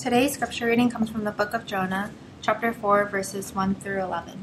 Today's scripture reading comes from the book of Jonah, chapter 4, verses 1 through 11.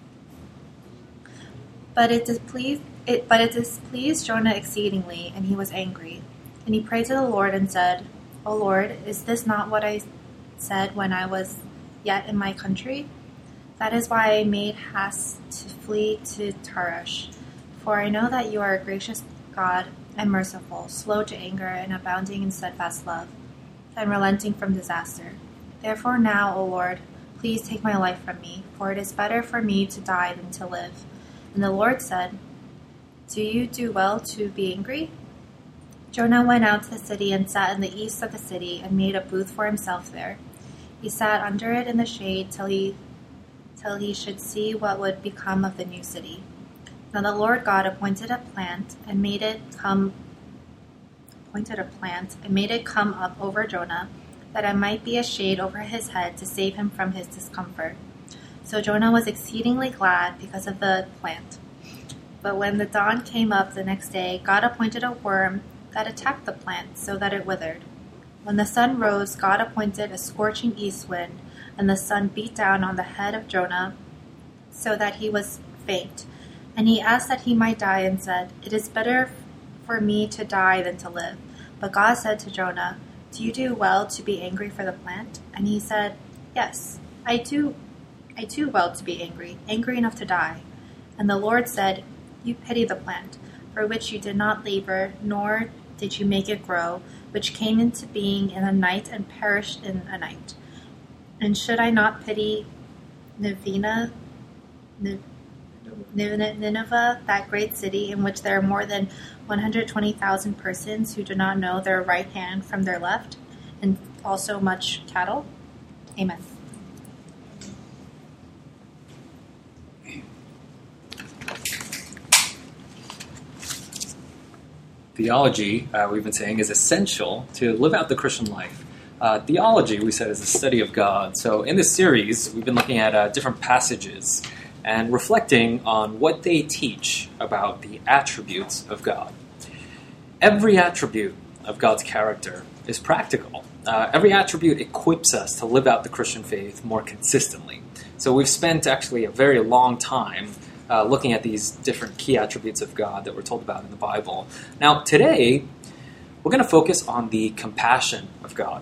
But it displeased Jonah exceedingly, and he was angry. And he prayed to the Lord and said, O Lord, is this not what I said when I was yet in my country? That is why I made haste to flee to Tarshish. For I know that you are a gracious God and merciful, slow to anger and abounding in steadfast love, and relenting from disaster. Therefore now, O Lord, please take my life from me, for it is better for me to die than to live. And the Lord said, Do you do well to be angry? Jonah went out to the city and sat in the east of the city and made a booth for himself there. He sat under it in the shade till he should see what would become of the new city. Now the Lord God appointed a plant and made it come up over Jonah, that it might be a shade over his head to save him from his discomfort. So Jonah was exceedingly glad because of the plant. But when the dawn came up the next day, God appointed a worm that attacked the plant so that it withered. When the sun rose, God appointed a scorching east wind, and the sun beat down on the head of Jonah so that he was faint. And he asked that he might die and said, It is better for me to die than to live. But God said to Jonah, Do you do well to be angry for the plant? And he said, Yes, I do well to be angry enough to die. And the Lord said, You pity the plant, for which you did not labor, nor did you make it grow, which came into being in a night and perished in a night. And should I not pity Nineveh, that great city in which there are more than 120,000 persons who do not know their right hand from their left, and also much cattle? Amen. Theology, we've been saying, is essential to live out the Christian life. Theology, we said, is the study of God. So in this series, we've been looking at different passages and reflecting on what they teach about the attributes of God. Every attribute of God's character is practical. Every attribute equips us to live out the Christian faith more consistently. So we've spent actually a very long time looking at these different key attributes of God that we're told about in the Bible. Now, today, we're going to focus on the compassion of God.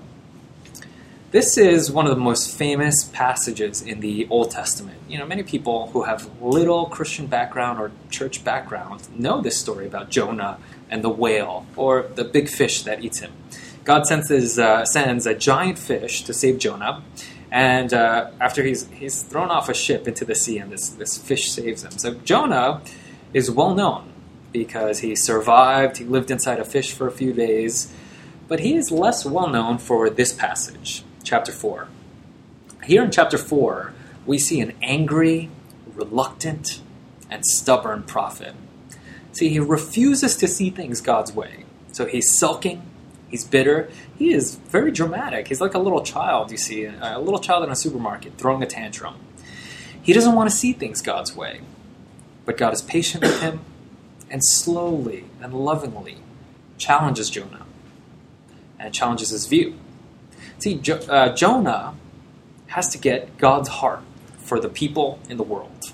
This is one of the most famous passages in the Old Testament. You know, many people who have little Christian background or church background know this story about Jonah and the whale, or the big fish that eats him. God sends a giant fish to save Jonah, and after he's thrown off a ship into the sea, and this fish saves him. So Jonah is well known because he survived, he lived inside a fish for a few days, but he is less well known for this passage. Chapter 4. Here in chapter 4, we see an angry, reluctant, and stubborn prophet. See, he refuses to see things God's way. So he's sulking, he's bitter, he is very dramatic. He's like a little child, you see, a little child in a supermarket throwing a tantrum. He doesn't want to see things God's way. But God is patient with him and slowly and lovingly challenges Jonah and challenges his view. See, Jonah has to get God's heart for the people in the world.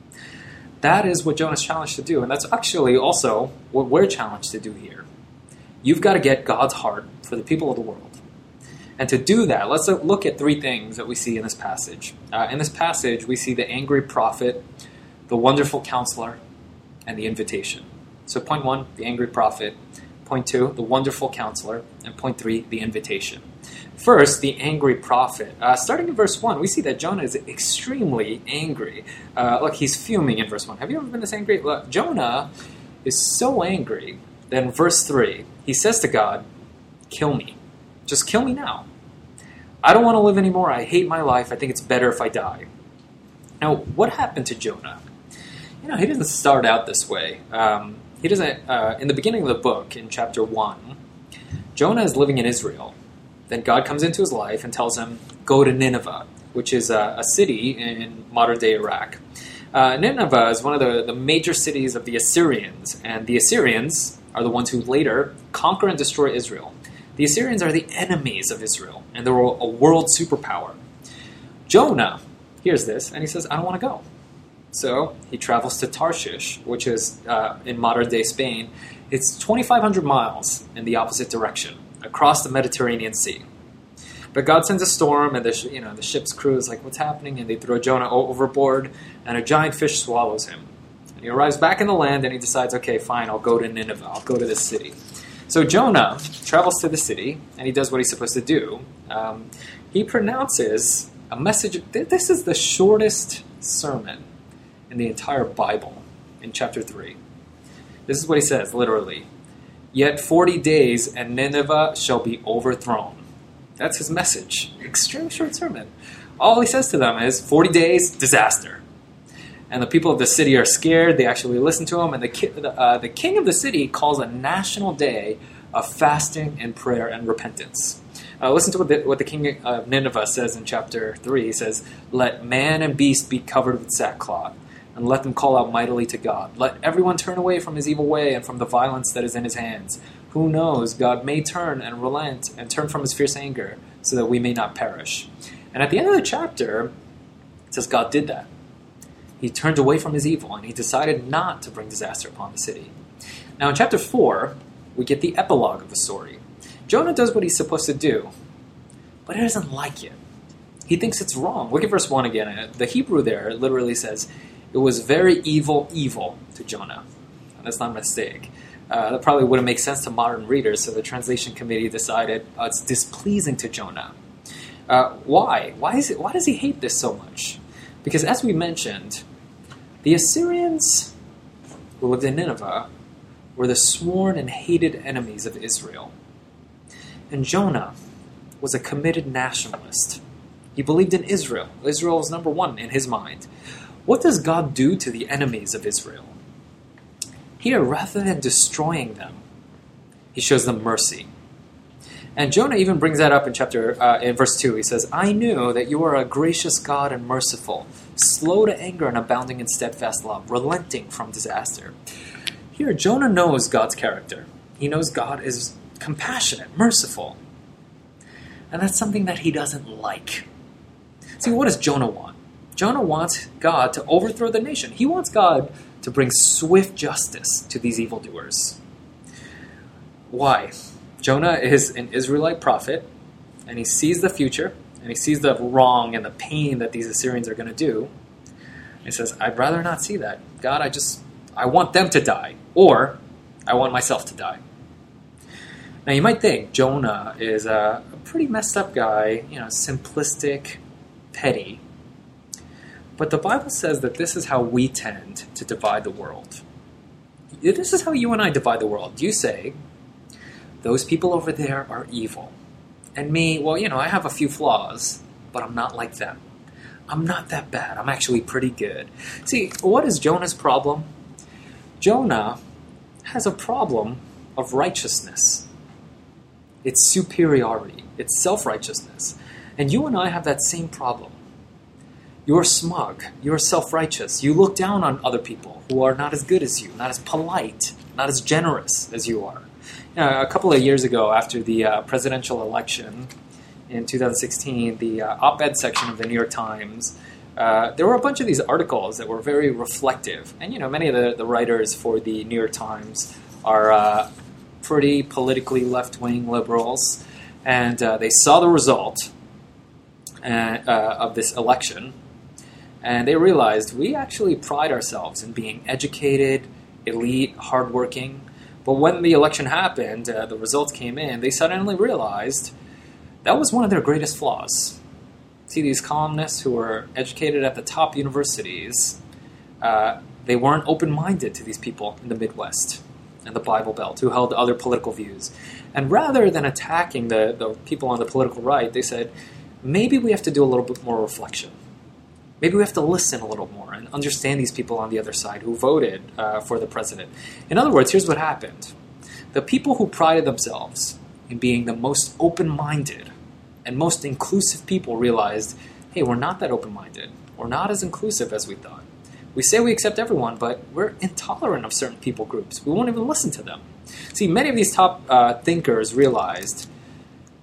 That is what Jonah's challenged to do, and that's actually also what we're challenged to do here. You've got to get God's heart for the people of the world. And to do that, let's look at three things that we see in this passage. In this passage, we see the angry prophet, the wonderful counselor, and the invitation. So point 1, the angry prophet. Point 2, the wonderful counselor. And point 3, the invitation. First, the angry prophet. Starting in verse 1, we see that Jonah is extremely angry. Look, he's fuming in verse 1. Have you ever been this angry? Look, Jonah is so angry that in verse 3, he says to God, Kill me. Just kill me now. I don't want to live anymore. I hate my life. I think it's better if I die. Now, what happened to Jonah? You know, he doesn't start out this way. He doesn't. In the beginning of the book, in chapter 1, Jonah is living in Israel. Then God comes into his life and tells him, go to Nineveh, which is a city in modern-day Iraq. Nineveh is one of the major cities of the Assyrians, and the Assyrians are the ones who later conquer and destroy Israel. The Assyrians are the enemies of Israel, and they're a world superpower. Jonah hears this, and he says, I don't want to go. So he travels to Tarshish, which is in modern-day Spain. It's 2,500 miles in the opposite direction, across the Mediterranean Sea. But God sends a storm, and the ship's crew is like, what's happening? And they throw Jonah overboard, and a giant fish swallows him. And he arrives back in the land, and he decides, okay, fine, I'll go to Nineveh. I'll go to this city. So Jonah travels to the city, and he does what he's supposed to do. He pronounces a message. This is the shortest sermon in the entire Bible, in chapter 3. This is what he says, literally. Yet 40 days, and Nineveh shall be overthrown. That's his message. Extremely short sermon. All he says to them is, 40 days, disaster. And the people of the city are scared. They actually listen to him. And the king of the city calls a national day of fasting and prayer and repentance. Listen to what the king of Nineveh says in chapter 3. He says, let man and beast be covered with sackcloth, and let them call out mightily to God. Let everyone turn away from his evil way and from the violence that is in his hands. Who knows, God may turn and relent and turn from his fierce anger so that we may not perish. And at the end of the chapter, it says God did that. He turned away from his evil, and he decided not to bring disaster upon the city. Now in chapter 4, we get the epilogue of the story. Jonah does what he's supposed to do, but he doesn't like it. He thinks it's wrong. Look at verse 1 again. The Hebrew there literally says, it was very evil to Jonah. And that's not a mistake. That probably wouldn't make sense to modern readers, so the translation committee decided it's displeasing to Jonah. Why? Why does he hate this so much? Because as we mentioned, the Assyrians who lived in Nineveh were the sworn and hated enemies of Israel. And Jonah was a committed nationalist. He believed in Israel. Israel was number one in his mind. What does God do to the enemies of Israel? Here, rather than destroying them, he shows them mercy. And Jonah even brings that up in verse 2. He says, I knew that you are a gracious God and merciful, slow to anger and abounding in steadfast love, relenting from disaster. Here, Jonah knows God's character. He knows God is compassionate, merciful. And that's something that he doesn't like. See, what does Jonah want? Jonah wants God to overthrow the nation. He wants God to bring swift justice to these evildoers. Why? Jonah is an Israelite prophet, and he sees the future, and he sees the wrong and the pain that these Assyrians are going to do. He says, I'd rather not see that. God, I want them to die, or I want myself to die. Now, you might think Jonah is a pretty messed up guy, simplistic, petty. But the Bible says that this is how we tend to divide the world. This is how you and I divide the world. You say, those people over there are evil. And me, well, I have a few flaws, but I'm not like them. I'm not that bad. I'm actually pretty good. See, what is Jonah's problem? Jonah has a problem of righteousness. It's superiority. It's self-righteousness. And you and I have that same problem. You're smug. You're self-righteous. You look down on other people who are not as good as you, not as polite, not as generous as you are. A couple of years ago, after the presidential election in 2016, the op-ed section of the New York Times, there were a bunch of these articles that were very reflective. And, many of the writers for the New York Times are pretty politically left-wing liberals. And they saw the result of this election, and they realized we actually pride ourselves in being educated, elite, hardworking. But when the election happened, the results came in, they suddenly realized that was one of their greatest flaws. See, these columnists who were educated at the top universities, they weren't open-minded to these people in the Midwest and the Bible Belt who held other political views. And rather than attacking the people on the political right, they said, maybe we have to do a little bit more reflection. Maybe we have to listen a little more and understand these people on the other side who voted for the president. In other words, here's what happened. The people who prided themselves in being the most open-minded and most inclusive people realized, hey, we're not that open-minded. We're not as inclusive as we thought. We say we accept everyone, but we're intolerant of certain people groups. We won't even listen to them. See, many of these top thinkers realized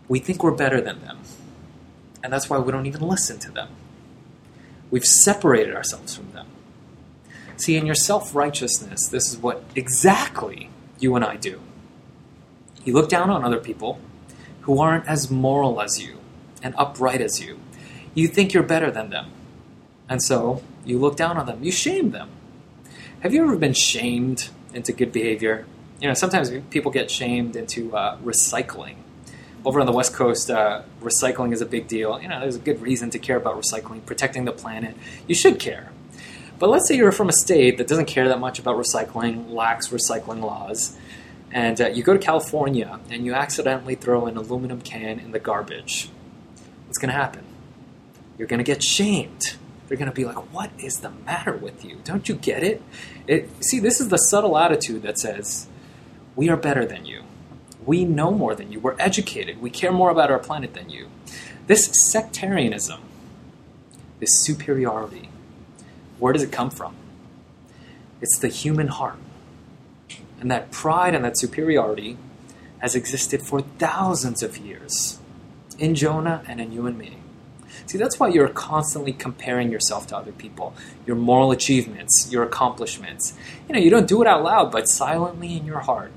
we think we're better than them. And that's why we don't even listen to them. We've separated ourselves from them. See, in your self-righteousness, this is what exactly you and I do. You look down on other people who aren't as moral as you and upright as you. You think you're better than them. And so you look down on them. You shame them. Have you ever been shamed into good behavior? Sometimes people get shamed into recycling. Over on the West Coast, recycling is a big deal. There's a good reason to care about recycling, protecting the planet. You should care. But let's say you're from a state that doesn't care that much about recycling, lacks recycling laws, and you go to California and you accidentally throw an aluminum can in the garbage. What's going to happen? You're going to get shamed. They're going to be like, what is the matter with you? Don't you get it? See, this is the subtle attitude that says, we are better than you. We know more than you. We're educated. We care more about our planet than you. This sectarianism, this superiority, where does it come from? It's the human heart. And that pride and that superiority has existed for thousands of years in Jonah and in you and me. See, that's why you're constantly comparing yourself to other people, your moral achievements, your accomplishments. You don't do it out loud, but silently in your heart.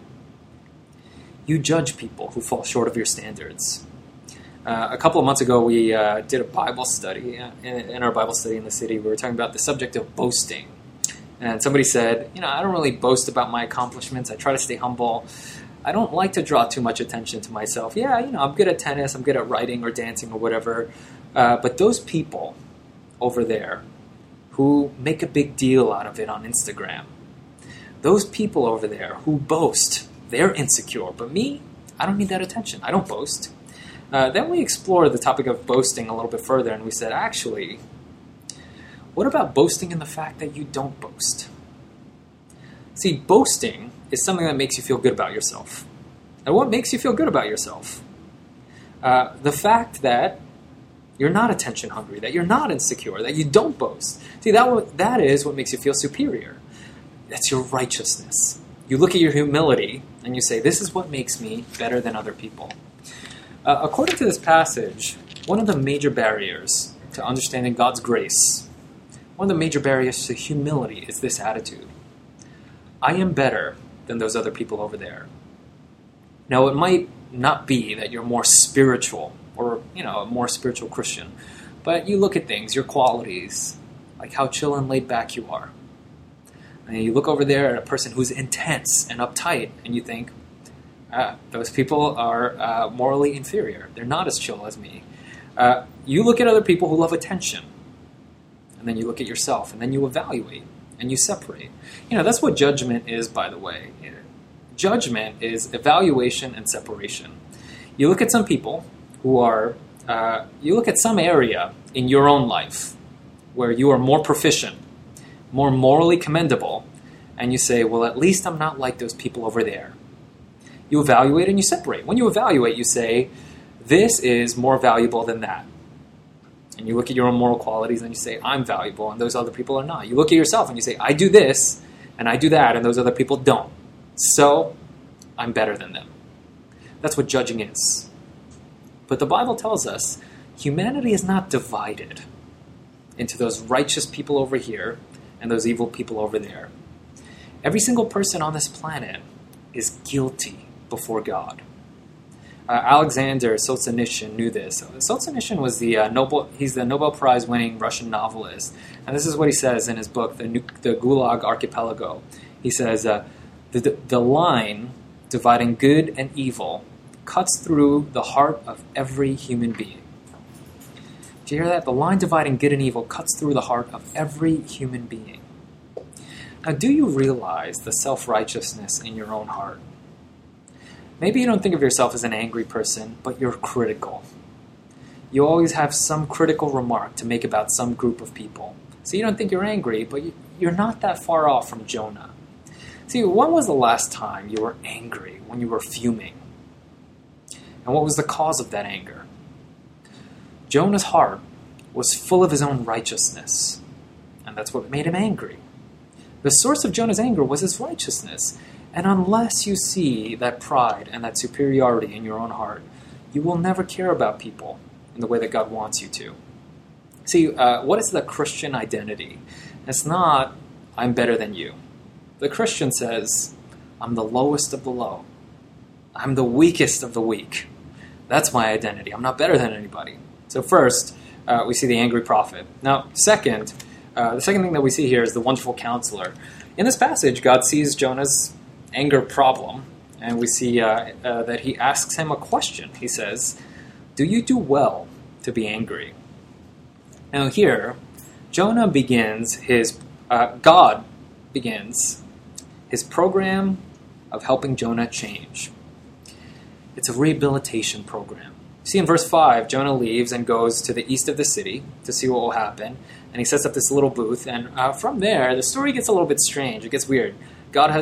You judge people who fall short of your standards. A couple of months ago, we did a Bible study. In our Bible study in the city, we were talking about the subject of boasting. And somebody said, I don't really boast about my accomplishments. I try to stay humble. I don't like to draw too much attention to myself. Yeah, I'm good at tennis. I'm good at writing or dancing or whatever. But those people over there who make a big deal out of it on Instagram, those people over there who boast, they're insecure. But me, I don't need that attention. I don't boast. Then we explored the topic of boasting a little bit further, and we said, actually, what about boasting in the fact that you don't boast? See, boasting is something that makes you feel good about yourself. And what makes you feel good about yourself? The fact that you're not attention hungry, that you're not insecure, that you don't boast. See, that is what makes you feel superior. That's your righteousness. You look at your humility and you say, this is what makes me better than other people. According to this passage, one of the major barriers to understanding God's grace, one of the major barriers to humility is this attitude. I am better than those other people over there. Now, it might not be that you're more spiritual or, a more spiritual Christian, but you look at things, your qualities, like how chill and laid back you are. And you look over there at a person who's intense and uptight, and you think, those people are morally inferior. They're not as chill as me. You look at other people who love attention, and then you look at yourself, and then you evaluate, and you separate. That's what judgment is, by the way. Judgment is evaluation and separation. You look at some people who are, you look at some area in your own life where you are more proficient, more morally commendable, and you say, well, at least I'm not like those people over there. You evaluate and you separate. When you evaluate, you say, this is more valuable than that. And you look at your own moral qualities and you say, I'm valuable and those other people are not. You look at yourself and you say, I do this and I do that and those other people don't. So, I'm better than them. That's what judging is. But the Bible tells us humanity is not divided into those righteous people over here and those evil people over there. Every single person on this planet is guilty before God. Alexander Solzhenitsyn knew this. Solzhenitsyn was he's the Nobel Prize winning Russian novelist. And this is what he says in his book, The Gulag Archipelago. He says, the line dividing good and evil cuts through the heart of every human being. Do you hear that? The line dividing good and evil cuts through the heart of every human being. Now, do you realize the self-righteousness in your own heart? Maybe you don't think of yourself as an angry person, but you're critical. You always have some critical remark to make about some group of people. So you don't think you're angry, but you're not that far off from Jonah. See, when was the last time you were angry, when you were fuming? And what was the cause of that anger? Jonah's heart was full of his own righteousness, and that's what made him angry. The source of Jonah's anger was his righteousness. And unless you see that pride and that superiority in your own heart, you will never care about people in the way that God wants you to. See, what is the Christian identity? It's not, I'm better than you. The Christian says, I'm the lowest of the low. I'm the weakest of the weak. That's my identity. I'm not better than anybody. So first, we see the angry prophet. Now, second, the second thing that we see here is the wonderful counselor. In this passage, God sees Jonah's anger problem, and we see that he asks him a question. He says, do you do well to be angry? Now here, Jonah begins God begins his program of helping Jonah change. It's a rehabilitation program. See, in verse 5, Jonah leaves and goes to the east of the city to see what will happen, and he sets up this little booth, and from there, the story gets a little bit strange. It gets weird. God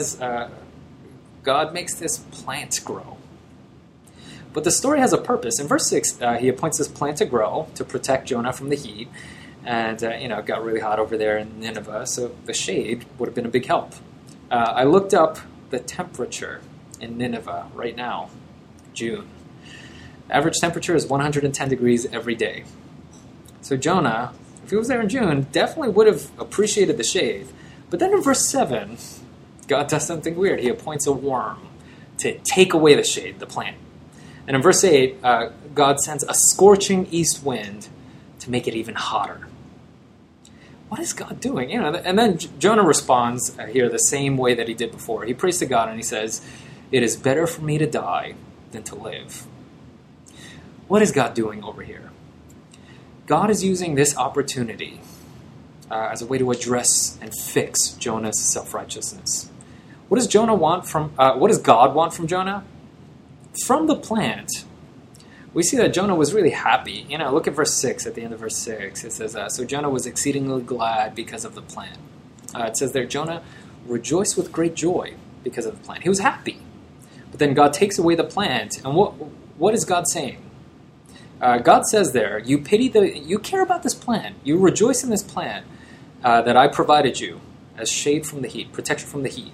makes this plant grow. But the story has a purpose. In verse 6, he appoints this plant to grow to protect Jonah from the heat, and it got really hot over there in Nineveh, so the shade would have been a big help. I looked up the temperature in Nineveh right now, June. Average temperature is 110 degrees every day. So Jonah, if he was there in June, definitely would have appreciated the shade. But then in verse 7, God does something weird. He appoints a worm to take away the shade, the plant. And in verse 8, God sends a scorching east wind to make it even hotter. What is God doing? And then Jonah responds here the same way that he did before. He prays to God and he says, it is better for me to die than to live. What is God doing over here? God is using this opportunity as a way to address and fix Jonah's self-righteousness. What does God want from Jonah? From the plant, we see that Jonah was really happy. Look at verse 6, at the end of verse 6. It says, so Jonah was exceedingly glad because of the plant. It says there, Jonah rejoiced with great joy because of the plant. He was happy. But then God takes away the plant. And what is God saying? God says there, you care about this plant. You rejoice in this plant that I provided you as shade from the heat, protection from the heat.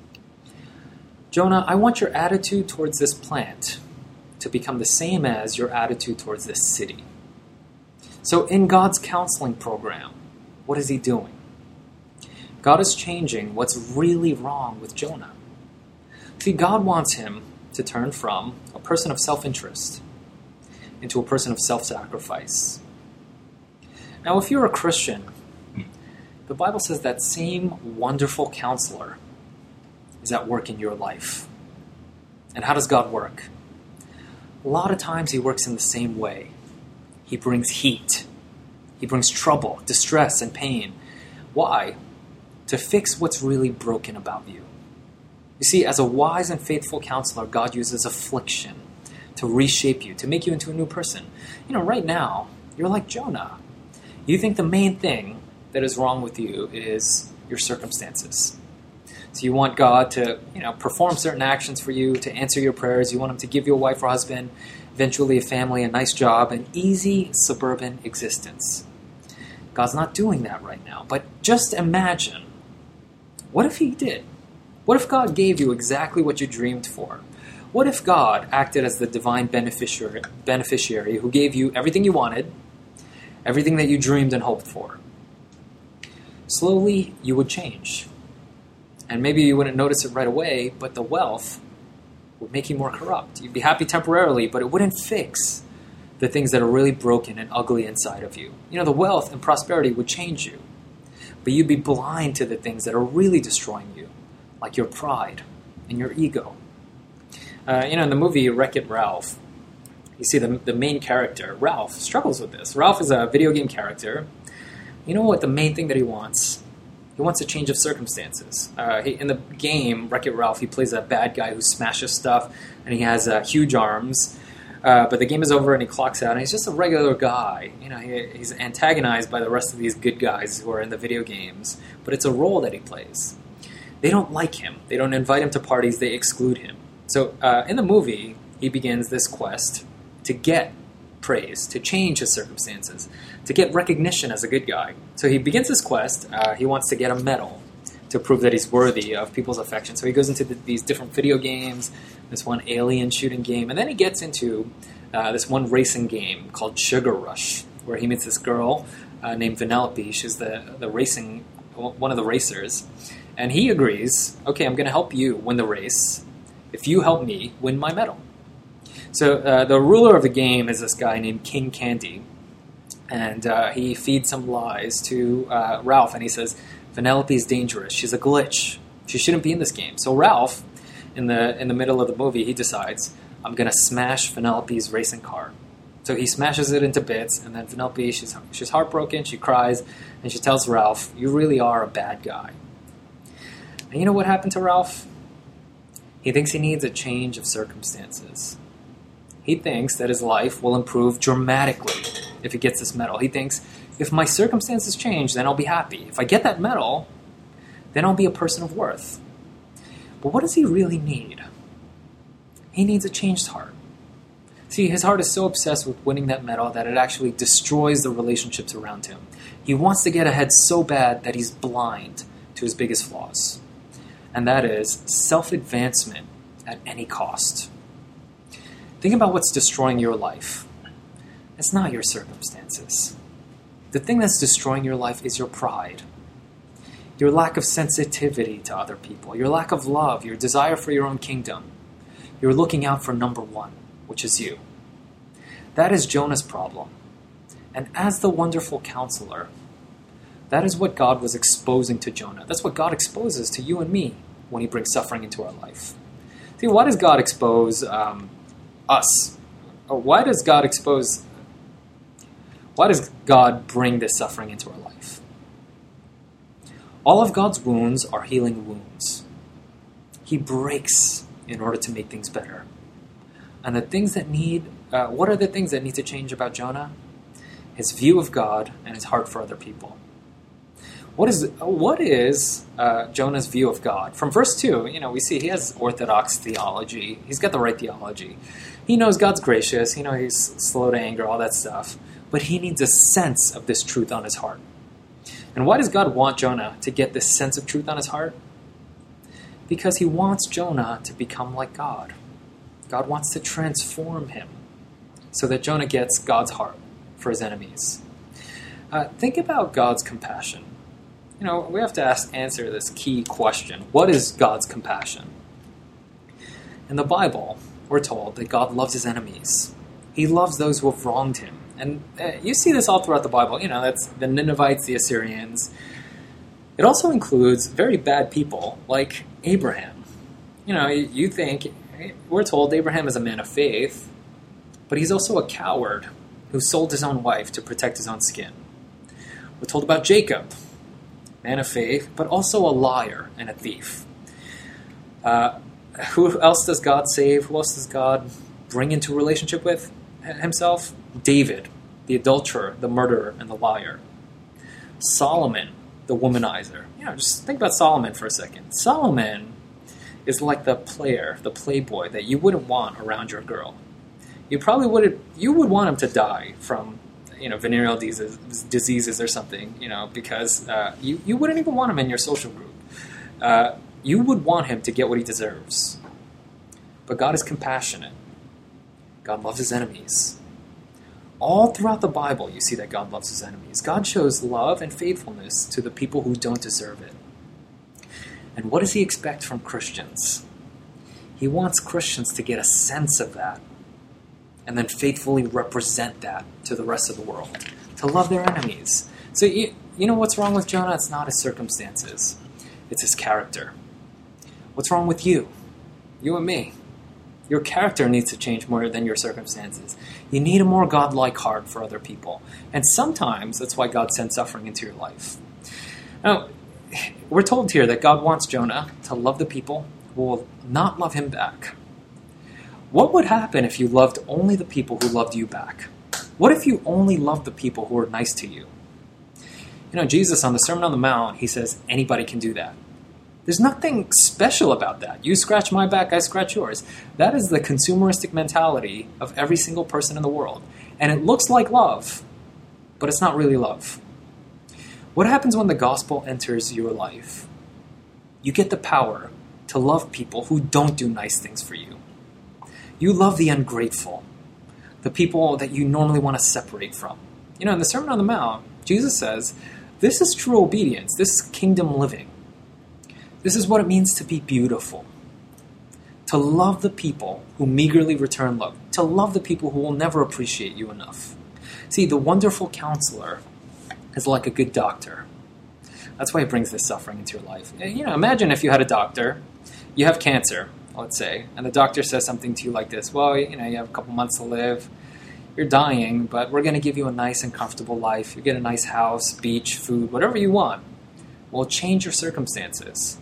Jonah, I want your attitude towards this plant to become the same as your attitude towards this city. So in God's counseling program, what is he doing? God is changing what's really wrong with Jonah. See, God wants him to turn from a person of self-interest into a person of self-sacrifice. Now, if you're a Christian, the Bible says that same wonderful counselor is at work in your life. And how does God work? A lot of times he works in the same way. He brings heat. He brings trouble, distress, and pain. Why? To fix what's really broken about you. You see, as a wise and faithful counselor, God uses affliction to reshape you, to make you into a new person. Right now, you're like Jonah. You think the main thing that is wrong with you is your circumstances. So you want God to, perform certain actions for you, to answer your prayers. You want him to give you a wife or husband, eventually a family, a nice job, an easy suburban existence. God's not doing that right now. But just imagine, what if he did? What if God gave you exactly what you dreamed for? What if God acted as the divine beneficiary who gave you everything you wanted, everything that you dreamed and hoped for? Slowly, you would change. And maybe you wouldn't notice it right away, but the wealth would make you more corrupt. You'd be happy temporarily, but it wouldn't fix the things that are really broken and ugly inside of you. The wealth and prosperity would change you, but you'd be blind to the things that are really destroying you, like your pride and your ego. In the movie Wreck-It Ralph, you see the main character, Ralph, struggles with this. Ralph is a video game character. You know what the main thing that he wants? He wants a change of circumstances. In the game, Wreck-It Ralph, he plays a bad guy who smashes stuff, and he has huge arms. But the game is over, and he clocks out, and he's just a regular guy. He's antagonized by the rest of these good guys who are in the video games. But it's a role that he plays. They don't like him. They don't invite him to parties. They exclude him. So in the movie, he begins this quest to get praise, to change his circumstances, to get recognition as a good guy. So he begins this quest. He wants to get a medal to prove that he's worthy of people's affection. So he goes into these different video games, this one alien shooting game, and then he gets into this one racing game called Sugar Rush, where he meets this girl named Vanellope. She's one of the racers. And he agrees, okay, I'm going to help you win the race if you help me win my medal. So the ruler of the game is this guy named King Candy. And he feeds some lies to Ralph, and he says, Vanellope is dangerous. She's a glitch. She shouldn't be in this game. So Ralph, in the middle of the movie, he decides, I'm going to smash Vanellope's racing car. So he smashes it into bits, and then Vanellope, she's heartbroken, she cries, and she tells Ralph, you really are a bad guy. And you know what happened to Ralph? He thinks he needs a change of circumstances. He thinks that his life will improve dramatically if he gets this medal. He thinks, if my circumstances change, then I'll be happy. If I get that medal, then I'll be a person of worth. But what does he really need? He needs a changed heart. See, his heart is so obsessed with winning that medal that it actually destroys the relationships around him. He wants to get ahead so bad that he's blind to his biggest flaws. And that is self-advancement at any cost. Think about what's destroying your life. It's not your circumstances. The thing that's destroying your life is your pride. Your lack of sensitivity to other people. Your lack of love. Your desire for your own kingdom. You're looking out for number one, which is you. That is Jonah's problem. And as the wonderful counselor, that is what God was exposing to Jonah. That's what God exposes to you and me when he brings suffering into our life. See, why does God expose us? Or why does God bring this suffering into our life? All of God's wounds are healing wounds. He breaks in order to make things better. And the things that what are the things that need to change about Jonah? His view of God and his heart for other people. What is Jonah's view of God? From verse 2, we see he has orthodox theology. He's got the right theology. He knows God's gracious. He's slow to anger, all that stuff. But he needs a sense of this truth on his heart. And why does God want Jonah to get this sense of truth on his heart? Because he wants Jonah to become like God. God wants to transform him so that Jonah gets God's heart for his enemies. Think about God's compassion. We have to answer this key question. What is God's compassion? In the Bible, we're told that God loves his enemies. He loves those who have wronged him. And you see this all throughout the Bible. That's the Ninevites, the Assyrians. It also includes very bad people like Abraham. You think, we're told Abraham is a man of faith, but he's also a coward who sold his own wife to protect his own skin. We're told about Jacob, man of faith, but also a liar and a thief. Who else does God save? Who else does God bring into a relationship with himself? David, the adulterer, the murderer, and the liar. Solomon, the womanizer. Just think about Solomon for a second. Solomon is like the player, the playboy that you wouldn't want around your girl. You would want him to die from venereal diseases or something, because you wouldn't even want him in your social group. You would want him to get what he deserves. But God is compassionate. God loves his enemies. All throughout the Bible, you see that God loves his enemies. God shows love and faithfulness to the people who don't deserve it. And what does he expect from Christians? He wants Christians to get a sense of that and then faithfully represent that to the rest of the world, to love their enemies. So you know what's wrong with Jonah? It's not his circumstances. It's his character. What's wrong with you? You and me. Your character needs to change more than your circumstances. You need a more godlike heart for other people. And sometimes that's why God sends suffering into your life. Now, we're told here that God wants Jonah to love the people who will not love him back. What would happen if you loved only the people who loved you back? What if you only loved the people who were nice to you? Jesus on the Sermon on the Mount, he says anybody can do that. There's nothing special about that. You scratch my back, I scratch yours. That is the consumeristic mentality of every single person in the world. And it looks like love, but it's not really love. What happens when the gospel enters your life? You get the power to love people who don't do nice things for you. You love the ungrateful, the people that you normally want to separate from. You know, in the Sermon on the Mount, Jesus says, this is true obedience. This is kingdom living. This is what it means to be beautiful. To love the people who meagerly return love. To love the people who will never appreciate you enough. See, the wonderful counselor is like a good doctor. That's why he brings this suffering into your life. You know, imagine if you had a doctor, you have cancer, let's say, and the doctor says something to you like this. Well, you know, you have a couple months to live. You're dying, but we're going to give you a nice and comfortable life. You get a nice house, beach, food, whatever you want. We'll change your circumstances.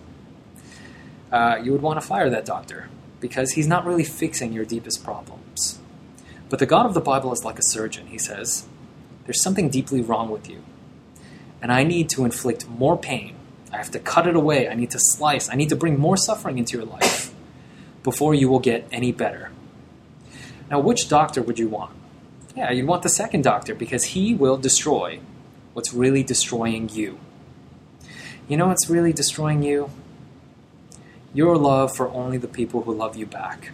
You would want to fire that doctor because he's not really fixing your deepest problems. But the God of the Bible is like a surgeon. He says, there's something deeply wrong with you, and I need to inflict more pain. I have to cut it away. I need to slice. I need to bring more suffering into your life before you will get any better. Now, which doctor would you want? Yeah, you'd want the second doctor because he will destroy what's really destroying you. You know what's really destroying you? Your love for only the people who love you back.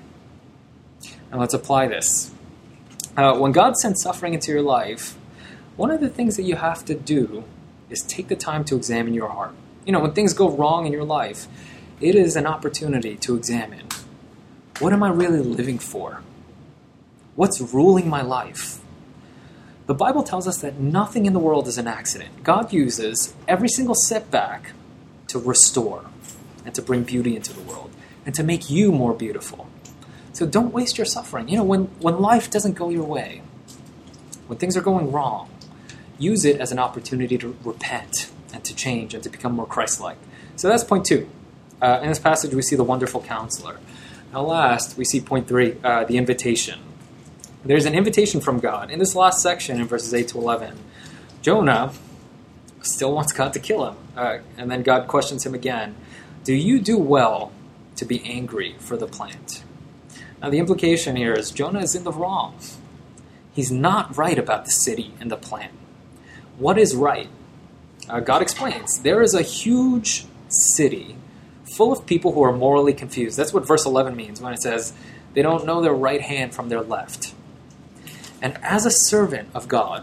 Now let's apply this. When God sends suffering into your life, one of the things that you have to do is take the time to examine your heart. You know, when things go wrong in your life, it is an opportunity to examine, what am I really living for? What's ruling my life? The Bible tells us that nothing in the world is an accident. God uses every single setback to restore and to bring beauty into the world and to make you more beautiful. So don't waste your suffering. You know, when life doesn't go your way, when things are going wrong, use it as an opportunity to repent and to change and to become more Christ-like. So that's point 2. In this passage, we see the wonderful counselor. Now last, we see point 3, the invitation. There's an invitation from God. In this last section, in verses 8 to 11, Jonah still wants God to kill him. And then God questions him again. Do you do well to be angry for the plant? Now the implication here is Jonah is in the wrong. He's not right about the city and the plant. What is right? God explains. There is a huge city full of people who are morally confused. That's what verse 11 means when it says they don't know their right hand from their left. And as a servant of God,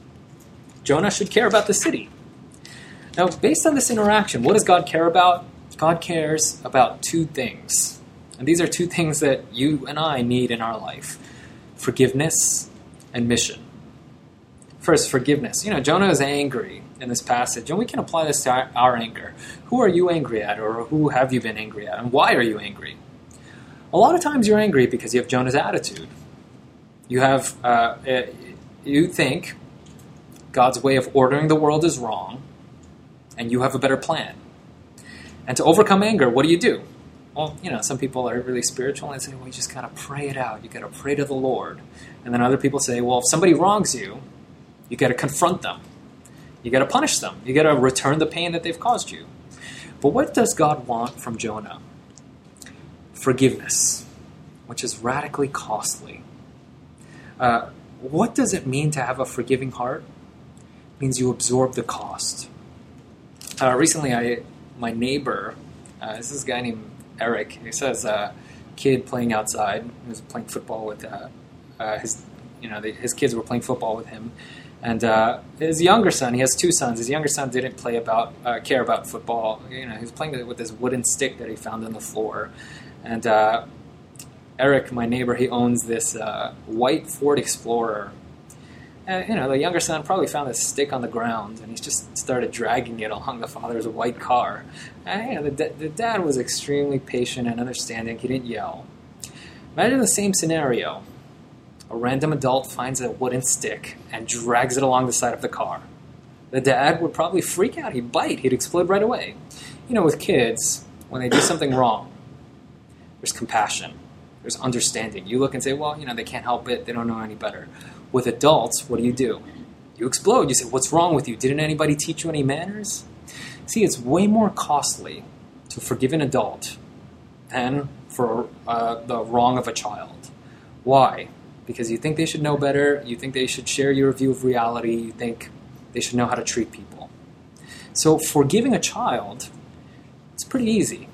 Jonah should care about the city. Now, based on this interaction, what does God care about? God cares about 2 things. And these are 2 things that you and I need in our life. Forgiveness and mission. First, forgiveness. You know, Jonah is angry in this passage, and we can apply this to our anger. Who are you angry at, or who have you been angry at, and why are you angry? A lot of times you're angry because you have Jonah's attitude. You have, you think God's way of ordering the world is wrong, and you have a better plan. And to overcome anger, what do? Well, you know, some people are really spiritual and say, well, you just got to pray it out. You got to pray to the Lord. And then other people say, well, if somebody wrongs you, you got to confront them. You got to punish them. You got to return the pain that they've caused you. But what does God want from Jonah? Forgiveness, which is radically costly. What does it mean to have a forgiving heart? It means you absorb the cost. Recently, my neighbor, this is a guy named Eric. He says a kid playing outside. He was playing football with his kids were playing football with him, and his younger son. He has 2 sons. His younger son didn't care about football. You know, he was playing with this wooden stick that he found on the floor, and Eric, my neighbor, he owns this white Ford Explorer. And, you know, the younger son probably found this stick on the ground, and he just started dragging it along the father's white car. And, you know, the dad was extremely patient and understanding. He didn't yell. Imagine the same scenario. A random adult finds a wooden stick and drags it along the side of the car. The dad would probably freak out. He'd bite. He'd explode right away. You know, with kids, when they do something wrong, there's compassion. There's understanding. You look and say, well, you know, they can't help it. They don't know any better. With adults, what do? You explode. You say, what's wrong with you? Didn't anybody teach you any manners? See, it's way more costly to forgive an adult than for the wrong of a child. Why? Because you think they should know better. You think they should share your view of reality. You think they should know how to treat people. So forgiving a child, it's pretty easy.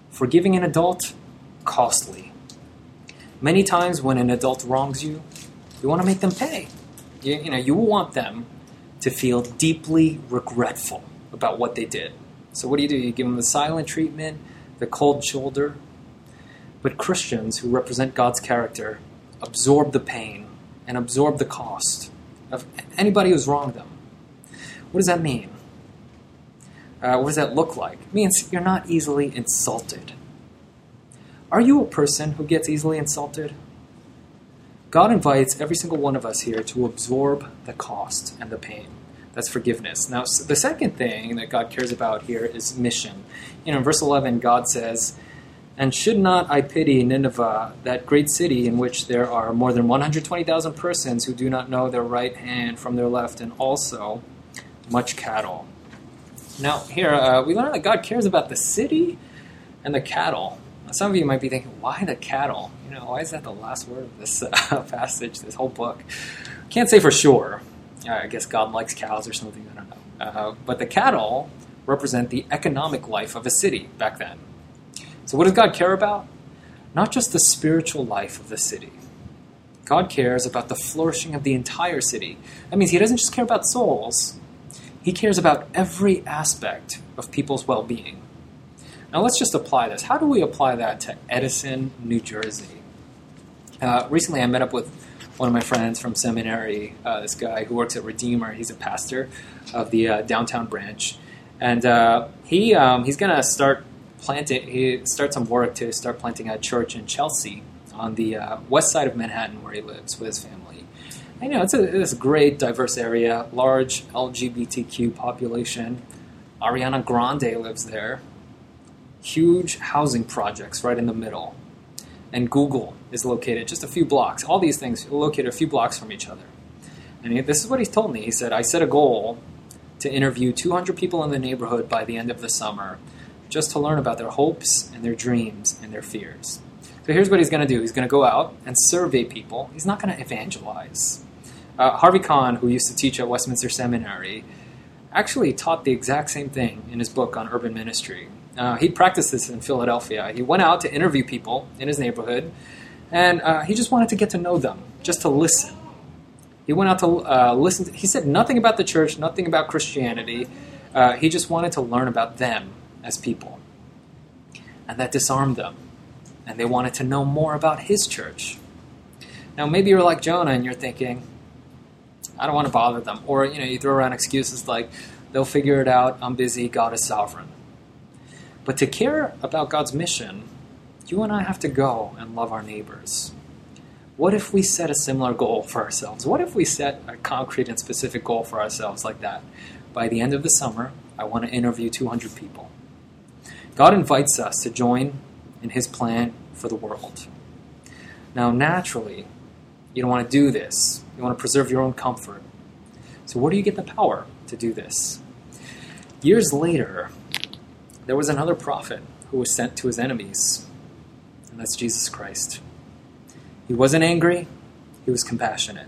Forgiving an adult, costly. Many times when an adult wrongs you, You want to make them pay. You want them to feel deeply regretful about what they did. So what do? You give them the silent treatment, the cold shoulder. But Christians who represent God's character absorb the pain and absorb the cost of anybody who's wronged them. What does that mean? What does that look like? It means you're not easily insulted. Are you a person who gets easily insulted? God invites every single one of us here to absorb the cost and the pain. That's forgiveness. Now, the second thing that God cares about here is mission. In verse 11, God says, "And should not I pity Nineveh, that great city in which there are more than 120,000 persons who do not know their right hand from their left, and also much cattle." Now, here we learn that God cares about the city and the cattle. Now, some of you might be thinking, why the cattle? Why is that the last word of this passage, this whole book? Can't say for sure. I guess God likes cows or something, I don't know. But the cattle represent the economic life of a city back then. So what does God care about? Not just the spiritual life of the city. God cares about the flourishing of the entire city. That means he doesn't just care about souls. He cares about every aspect of people's well-being. Now let's just apply this. How do we apply that to Edison, New Jersey? Recently I met up with one of my friends from seminary, this guy who works at Redeemer. He's a pastor of the downtown branch. And he's going to start some work to start planting a church in Chelsea on the west side of Manhattan where he lives with his family. And, it's a great, diverse area, large LGBTQ population. Ariana Grande lives there. Huge housing projects right in the middle. And Google is located just a few blocks. All these things are located a few blocks from each other. And this is what he's told me. He said, I set a goal to interview 200 people in the neighborhood by the end of the summer, just to learn about their hopes and their dreams and their fears. So here's what he's going to do. He's going to go out and survey people. He's not going to evangelize. Harvey Kahn, who used to teach at Westminster Seminary, actually taught the exact same thing in his book on urban ministry. He practiced this in Philadelphia. He went out to interview people in his neighborhood, and he just wanted to get to know them, just to listen. He went out to listen. He said nothing about the church, nothing about Christianity. He just wanted to learn about them as people. And that disarmed them. And they wanted to know more about his church. Now, maybe you're like Jonah and you're thinking, I don't want to bother them. Or, you throw around excuses like, they'll figure it out, I'm busy, God is sovereign. But to care about God's mission, you and I have to go and love our neighbors. What if we set a similar goal for ourselves? What if we set a concrete and specific goal for ourselves like that? By the end of the summer, I want to interview 200 people. God invites us to join in his plan for the world. Now, naturally, you don't want to do this. You want to preserve your own comfort. So where do you get the power to do this? Years later, there was another prophet who was sent to his enemies, and that's Jesus Christ. He wasn't angry. He was compassionate.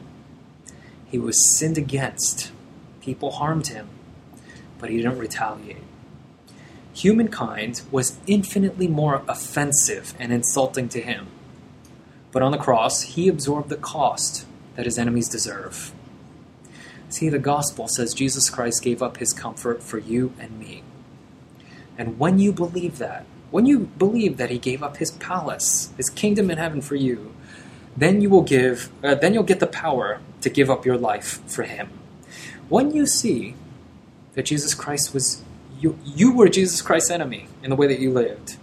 He was sinned against. People harmed him, but he didn't retaliate. Humankind was infinitely more offensive and insulting to him. But on the cross, he absorbed the cost that his enemies deserve. See, the gospel says Jesus Christ gave up his comfort for you and me. And when you believe that, when you believe that he gave up his palace, his kingdom in heaven for you, then you'll get the power to give up your life for him. When you see that Jesus Christ you were Jesus Christ's enemy in the way that you lived,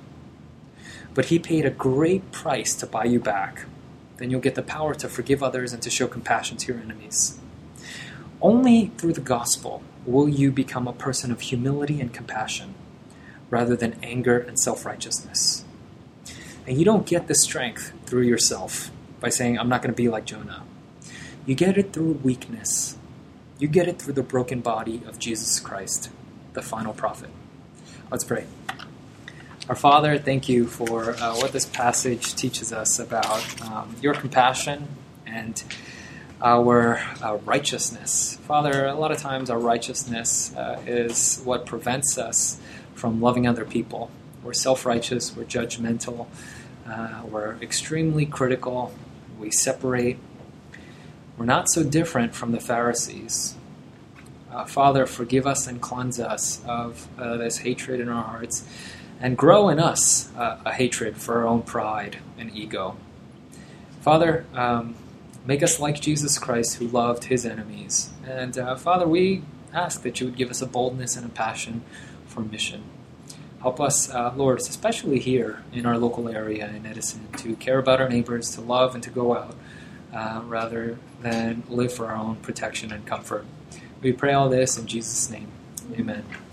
but he paid a great price to buy you back, then you'll get the power to forgive others and to show compassion to your enemies. Only through the gospel will you become a person of humility and compassion, rather than anger and self-righteousness. And you don't get the strength through yourself by saying, I'm not going to be like Jonah. You get it through weakness. You get it through the broken body of Jesus Christ, the final prophet. Let's pray. Our Father, thank you for what this passage teaches us about your compassion and our righteousness. Father, a lot of times our righteousness is what prevents us from loving other people. We're self-righteous, we're judgmental, we're extremely critical, we separate. we're not so different from the Pharisees. Father, forgive us and cleanse us of this hatred in our hearts, and grow in us a hatred for our own pride and ego. Father, make us like Jesus Christ, who loved his enemies. And Father, we ask that you would give us a boldness and a passion for mission. Help us, Lord, especially here in our local area in Edison, to care about our neighbors, to love and to go out, rather than live for our own protection and comfort. We pray all this in Jesus' name. Amen.